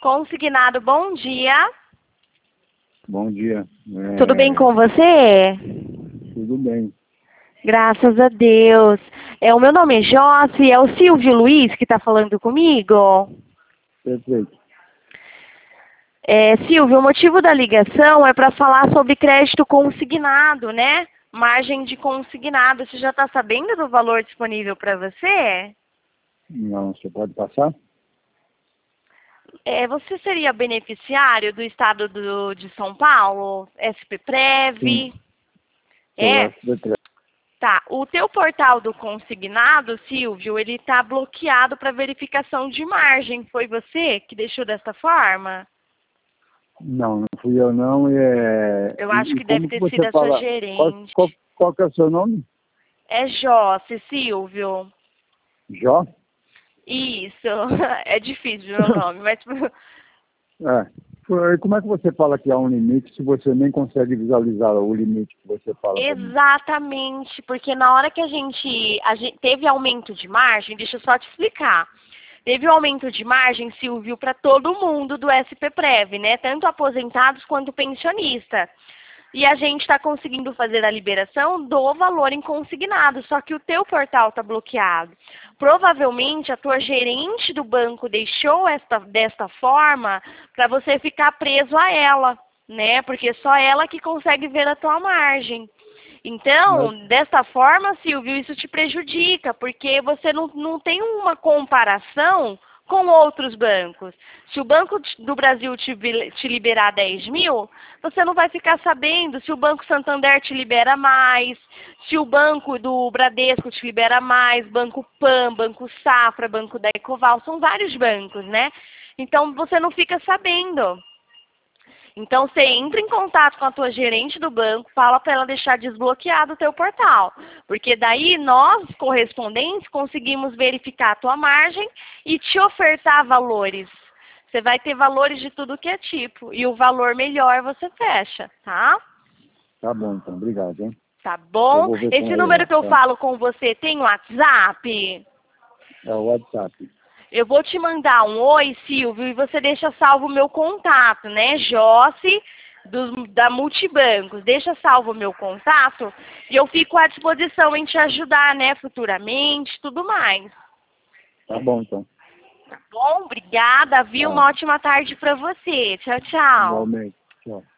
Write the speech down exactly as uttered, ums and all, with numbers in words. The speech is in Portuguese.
Consignado, bom dia. Bom dia. É... Tudo bem com você? Tudo bem. Graças a Deus. É, o meu nome é Josi, é o Silvio Luiz que está falando comigo? Perfeito. É, Silvio, o motivo da ligação é para falar sobre crédito consignado, né? Margem de consignado. Você já está sabendo do valor disponível para você? Não, você pode passar? É, você seria beneficiário do estado do, de São Paulo? SPPrev? Sim. É? Sou Tá. O teu portal do consignado, Silvio, ele está bloqueado para verificação de margem. Foi você que deixou dessa forma? Não, não fui eu não. E, é... Eu e, acho e que deve como que ter sido você a sua fala? Qual, gerente. qual, qual que é o seu nome? É Josi, Silvio. Jó? Isso. É difícil o meu nome, mas... É. E como é que você fala que há um limite se você nem consegue visualizar o limite que você fala para mim? Exatamente, porque na hora que a gente, a gente teve aumento de margem, deixa eu só te explicar. Teve um aumento de margem, Silvio, para todo mundo do SPPrev, né? Tanto aposentados quanto pensionista. E a gente está conseguindo fazer a liberação do valor em consignado, só que o teu portal está bloqueado. Provavelmente a tua gerente do banco deixou esta, desta forma para você ficar preso a ela, né? Porque só ela que consegue ver a tua margem. Então, Mas, dessa forma, Silvio, isso te prejudica, porque você não, não tem uma comparação com outros bancos. Se o Banco do Brasil te, te liberar dez mil, você não vai ficar sabendo se o Banco Santander te libera mais, se o Banco do Bradesco te libera mais, Banco Pan, Banco Safra, Banco da Ecoval, são vários bancos, né? Então, você não fica sabendo. Então, você entra em contato com a tua gerente do banco, fala para ela deixar desbloqueado o teu portal. Porque daí nós, correspondentes, conseguimos verificar a tua margem e te ofertar valores. Você vai ter valores de tudo que é tipo. E o valor melhor você fecha, tá? tá bom, então. Obrigado, hein? Tá Eu bom? vou ver com Esse ele número lá. que eu Tá? falo com você tem WhatsApp? É o WhatsApp. Eu vou te mandar um oi, Silvio, e você deixa salvo o meu contato, né? Josi, do, da Multibancos. Deixa salvo o meu contato e eu fico à disposição em te ajudar, né? Futuramente, tudo mais. Tá bom, então. Tá bom? Obrigada, viu? Tá. Uma ótima tarde para você. Tchau, tchau. Igualmente. Tchau.